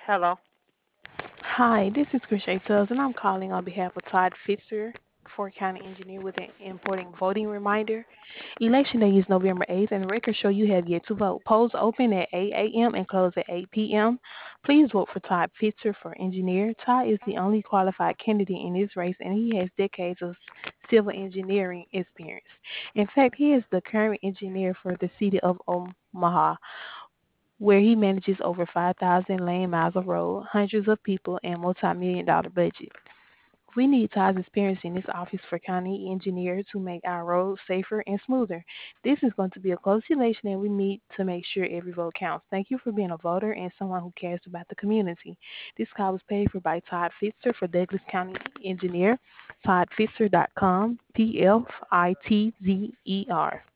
Hello. Hi, this is Krishay Tubbs, and I'm calling on behalf of Todd Fitzer, Fort County Engineer, with an important voting reminder. Election day is November 8th, and the records show you have yet to vote. Polls open at 8 a.m. and close at 8 p.m. Please vote for Todd Fitzer for engineer. Todd is the only qualified candidate in this race, and he has decades of civil engineering experience. In fact, he is the current engineer for the city of Omaha, where he manages over 5,000 lane miles of road, hundreds of people, and multi-million dollar budget. We need Todd's experience in this office for county engineers to make our roads safer and smoother. This is going to be a close election, and we need to make sure every vote counts. Thank you for being a voter and someone who cares about the community. This call was paid for by Todd Fitzer for Douglas County Engineer, toddfitzer.com, Pfitzer.